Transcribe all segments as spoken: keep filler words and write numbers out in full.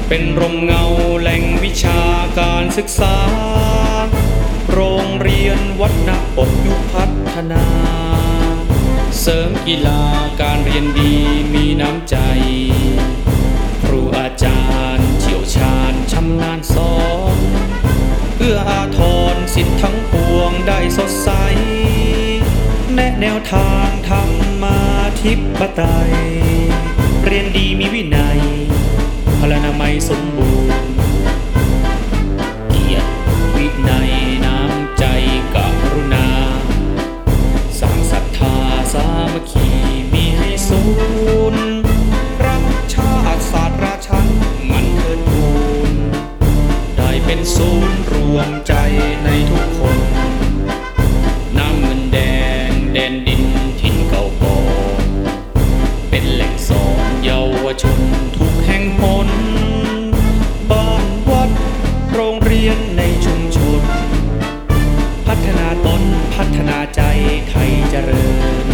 เป็นร่มเงาแหล่งวิชาการศึกษาโรงเรียนวัดนาปกยุพัฒนาเสริมกีฬาการเรียนดีมีน้ำใจครูอาจารย์เชี่ยวชาญชำนาญสอนเอื้ออาทรสิทธิ์ทั้งปวงได้สดใสแนะแนวทางธรรมาธิปไตยเรียนดีมีวินัยพลานามัยสมบูรณ์เกียรติวินัยน้ำใจกรุณาสร้างศรัทธาสามัคคีมีให้สูญรักชาติศาสตร์ราชันมันเทิดทูนได้เป็นศูนย์รวมใจในทุกคนน้ำเงินแดงแดนดินถิ่นเก่าก่อนเป็นแหล่งสอนเยาวชนทุกแห่งหนบ้านวัดโรงเรียนในชุมชนพัฒนาตนพัฒนาใจไทยเจริญ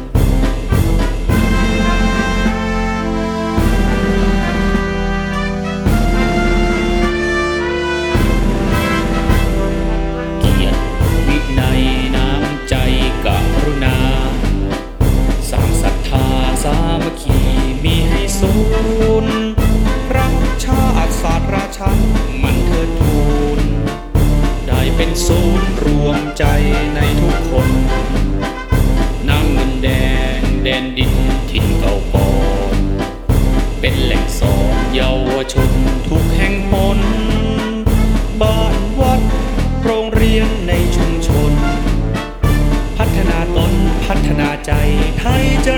เกียรติวินัยน้ำใจกรุณาสร้างศรัทธาสามัคคีมีให้สูญรักชาติศาสตร์ราชันมันเทิดทูนได้เป็นศูนย์รวมใจในทุกคนน้ำเงินแดงแดนดินถิ่นเก่าก่อนเป็นแหล่งสอนเยาวชนทุกแห่งหนบ้านวัดโรงเรียนในชุมชนพัฒนาตนพัฒนาใจไทยเจ